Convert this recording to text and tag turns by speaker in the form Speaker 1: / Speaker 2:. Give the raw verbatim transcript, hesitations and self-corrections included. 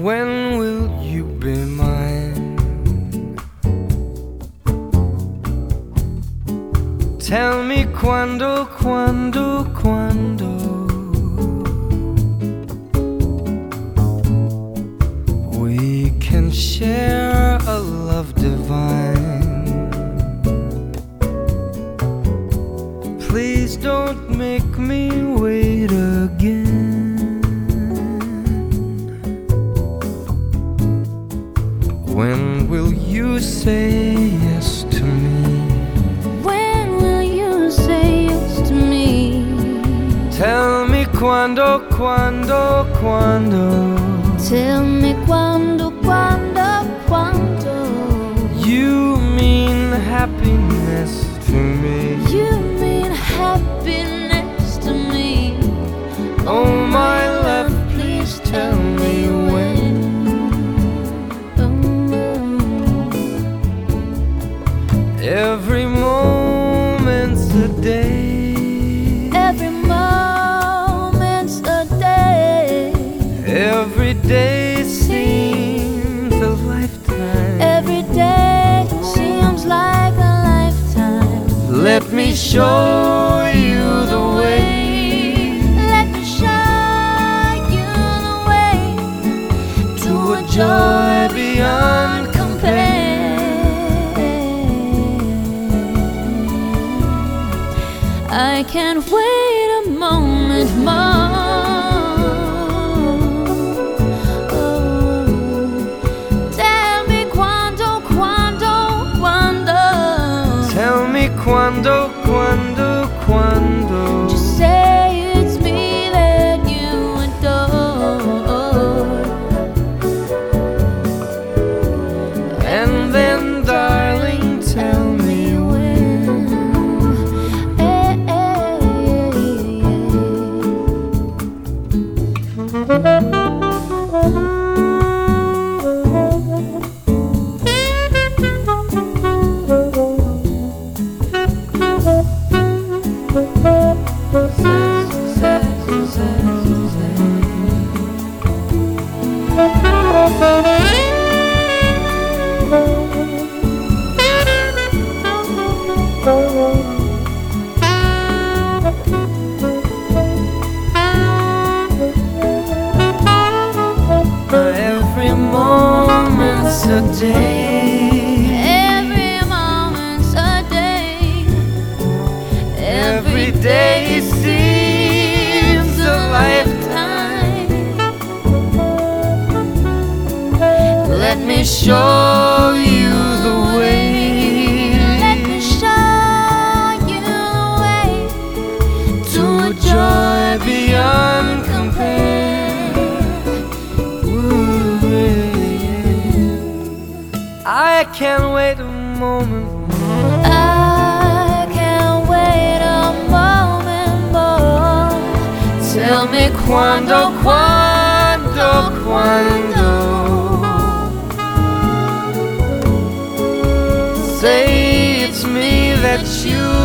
Speaker 1: When will you be mine? Tell me quando, quando, quando we can share a love divine. Please don't make me wait again. When will you say yes to me?
Speaker 2: When will you say yes to me?
Speaker 1: Tell me quando, quando, quando
Speaker 2: Tell me quando, quando, quando
Speaker 1: you mean happiness to me.
Speaker 2: you mean happiness to me.
Speaker 1: Oh my love, please tell me when. Every moment's a day.
Speaker 2: Every moment's a day.
Speaker 1: Every day seems a lifetime.
Speaker 2: Every day seems like a lifetime.
Speaker 1: Let me show you the way.
Speaker 2: Let me show you the way to a joy beyond compare. I can't wait a moment more. Oh, tell me quando, quando, quando.
Speaker 1: Tell me quando, quando, quando
Speaker 2: Just say it's me that you adore.
Speaker 1: and then darling tell me when.
Speaker 2: Eh, eh,
Speaker 1: Every moment's a day.
Speaker 2: every moment's a day.
Speaker 1: Every day seems a lifetime. Let me show you the way.
Speaker 2: Let me show you the way
Speaker 1: to a joy beyond compare. Ooh, yeah. I can't wait a moment more.
Speaker 2: I can't wait a moment more.
Speaker 1: Tell me quando, quando, quando say it's me that you